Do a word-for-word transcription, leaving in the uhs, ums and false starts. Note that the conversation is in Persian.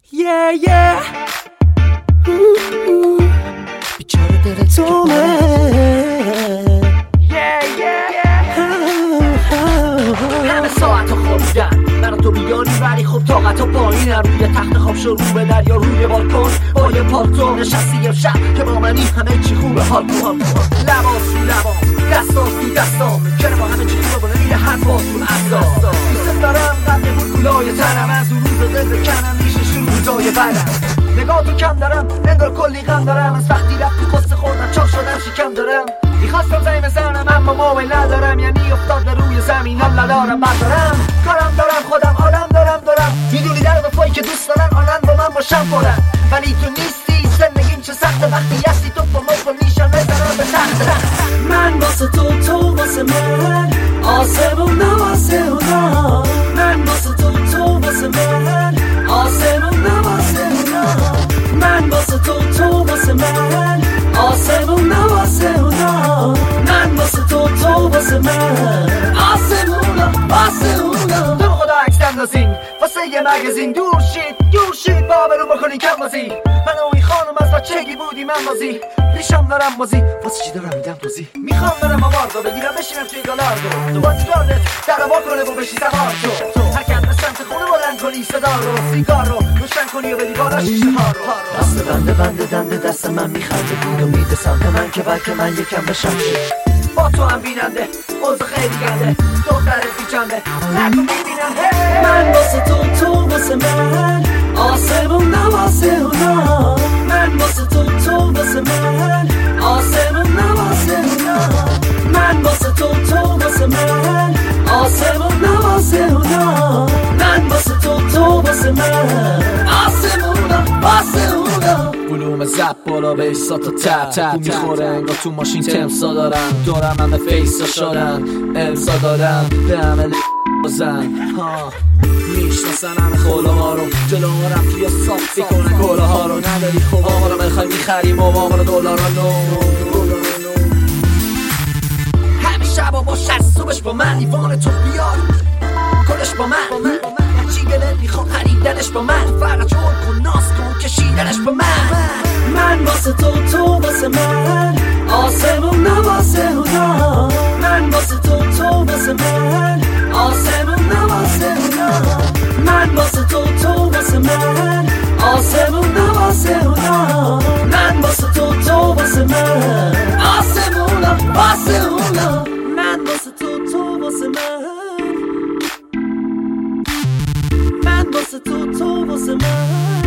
yeah yeah بیچاره دل تو من yeah yeah همه ساعت خوابیدن من تو بیانی ولی خب طاقت و پایینم روی تخت خواب شروع به دریا روی بالکن با یه پالتو نشستی یه شب که با منی همه چی خوبه حال کن لباس رو لباس دستاس تو دستام چرا با همه چی خوبه با نمیره هر باز رو اصلا دوست دارم قبل بود گلای تنم از اون روز دل بکنم میشه شروع بدم نگاه تو کم دارم انگار کلی غم دارم از وقتی رفتی قصه خوردم چاق شدم شکم دارم میخواستم زنگ بزنم اما موبایل ندارم یعنی افتاد به روی زمینم ندارم بردارم کارم دارم خودم آدم دارم دارم میدونی در وفایی که دوست دارن آنن با من باشم پرن ولی تو نیستی زندگیم چه سخته وقتی هستی تو با ما نیشم بزنم به تخت من واسه تو تو واسه من آسمون واسه اونا من واسه تو تو واسه من آسمون واسه اونا من واسه تو تو واسه من آسمون واسه اونا من واسه تو تو واسه من آسمون واسه اونا تو خدا عکس اندازین واسه یه مگزین دور شید دور شید بابرو بکنین کم بازی من و این خانم از بچگی بودی من بازی ریشم دارم بازی واسه چی دارم میدم توضیح میخوام برم آواردو بگیرم بشینم توی گالاردو تو با تیگاردت در با کنه و بشی سوار شو حرکت به سمت خونه بلند کنی صدا رو سیگار رو روشن کنی و بدی بالا شیشه ها رو دست بنده بنده دنده دست من میخنده دید و میده سمت من که بلکه من یکم بشم با تو هم بیننده اوضاع خیلی گنده دخترت بیچنده نکن میبیننده من واسه تو تو واسه من آسمون واسه اونا من واسه تو تو واسه من آسمون واسه اونا من واسه تو تو واسه من آسمون واسه اونا من واسه تو تو واسه من آسمون واسه اونا بلوم زب بالا به ایسا تا تب تب میخوره انگار تو ماشین تمسا دارم دورم همه فیسا شدن امسا دارم به همه بزن میشناسن همه خوله ها رو جلو رم توی صافی کنن گله ها رو نداری خوبا ها رو بخوای میخریم و با رو دولار نو همه شبا با شست صبحش با من ایوان تو بیار کلش با من هرچی گله میخوام خریدنش با من فقط جور کن ناز کن کشیدنش با من من واسه تو تو واسه من آسمون واسه اونا من واسه تو تو واسه من آسمون واسه اونا من واسه تو تو واسه من آسمون واسه اونا من واسه تو تو واسه من آسمون واسه اونا من واسه تو تو واسه من من واسه تو تو واسه من